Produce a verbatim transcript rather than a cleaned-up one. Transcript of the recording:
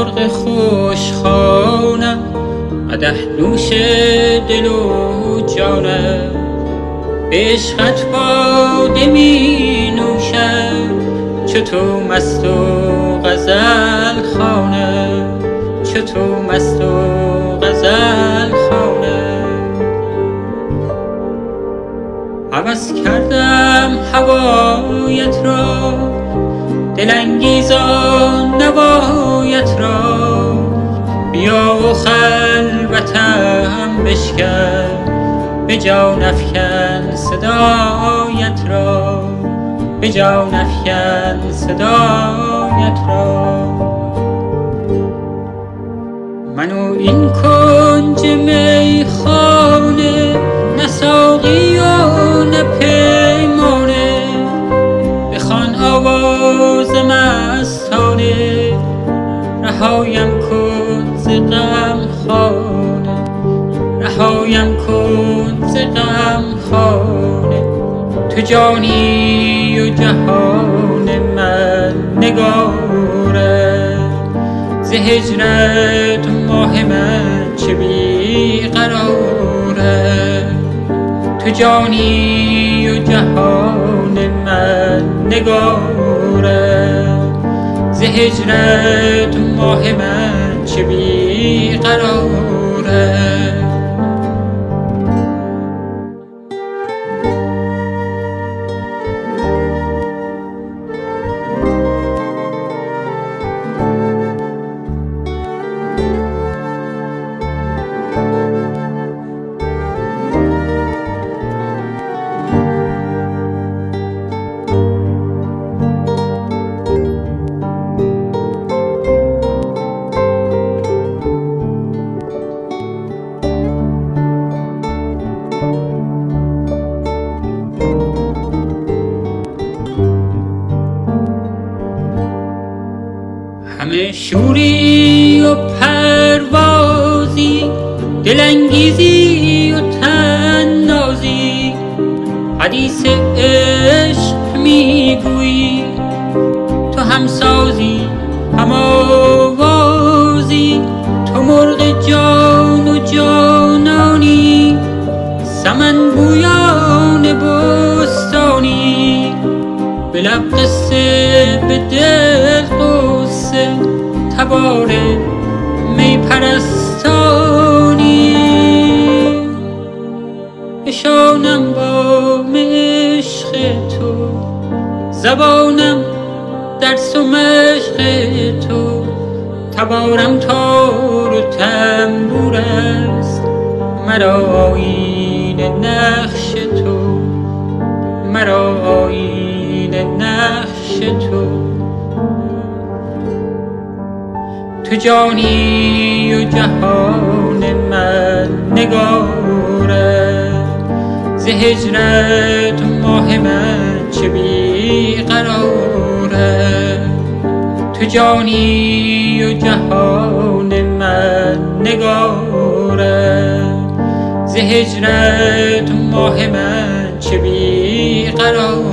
مرغ خوشخوانم، قدح نوش دل و جانم. به عشقت باده می نوشم، چو تو مست و غزل خوانم، چو تو مست و غزل خوانم. هوس کردم هوایت را، دلانگیزان نوایت را. بیا و خلوتم بشکن، به جان افکن صدایت را، به جان افکن صدایت را. من و این کنج میخانه، نه ساقی و نه پیمانه. بخوان آواز مستانه، رهایم کن ز غم خانه، رهایم کن ز غم خانه. تو جانی و جهان من نگاره، ز هجرت ماه من چه بی قراره. تو جانی و جهان من نگاره، ز هجرت ماه من چه بی قراره. همه شوری و پروازی، دلانگیزی و طنازی. حدیث عشق میگویی، تو همسازی هم آوازی. تو مرغ جان و جانانی، سمن بویان بستانی. به لب قصه به دل قصه، تبار می پرستانی. اشانم با عشق تو، زبانم درس و مشق تو. تبارم تار و تنبور است، مرا آیین نقش تو، مرا آیین نقش تو. تو جانی و جهان من نگاره، ز هجرت ماه من چه بی قراره. تو جانی و جهان من نگاره، ز هجرت ماه من چه بی قراره.